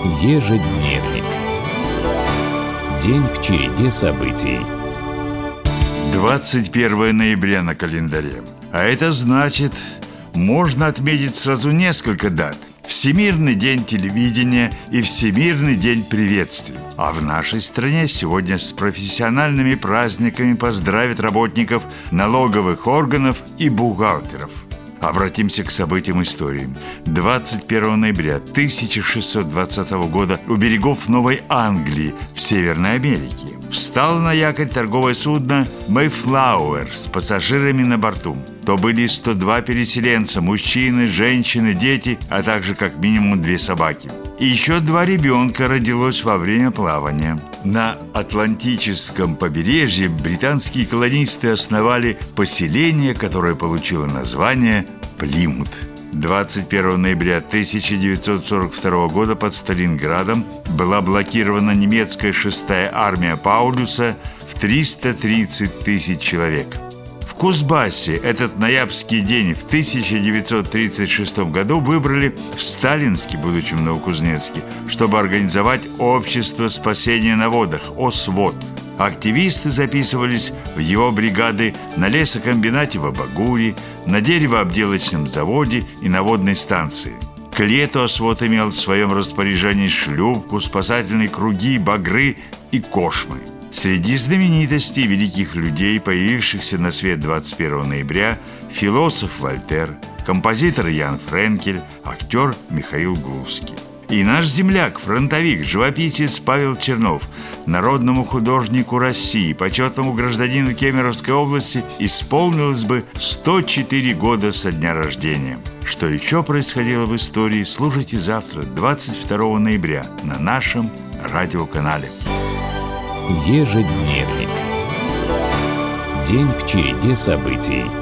Ежедневник. День в череде событий. 21 ноября на календаре. А это значит, можно отметить сразу несколько дат. Всемирный день телевидения и Всемирный день приветствий. А в нашей стране сегодня с профессиональными праздниками поздравят работников налоговых органов и бухгалтеров. Обратимся к событиям истории. 21 ноября 1620 года у берегов Новой Англии в Северной Америке встало на якорь торговое судно «Мэйфлауэр» с пассажирами на борту. То были 102 переселенца, мужчины, женщины, дети, а также как минимум 2 собаки. И еще 2 ребенка родилось во время плавания. На Атлантическом побережье британские колонисты основали поселение, которое получило название Плимут. 21 ноября 1942 года под Сталинградом была блокирована немецкая 6-я армия Паулюса в 330 тысяч человек. В Кузбассе этот ноябрьский день в 1936 году выбрали в Сталинске, будучи в Новокузнецке, чтобы организовать общество спасения на водах ОСВОД. Активисты записывались в его бригады на лесокомбинате в Абагуре, на деревообделочном заводе и на водной станции. К лету ОСВОД имел в своем распоряжении шлюпку, спасательные круги, багры и кошмы. Среди знаменитостей великих людей, появившихся на свет 21 ноября, философ Вольтер, композитор Ян Френкель, актер Михаил Глузский. И наш земляк, фронтовик, живописец Павел Чернов, народному художнику России, почетному гражданину Кемеровской области, исполнилось бы 104 года со дня рождения. Что еще происходило в истории, слушайте завтра, 22 ноября, на нашем радиоканале. Ежедневник. День в череде событий.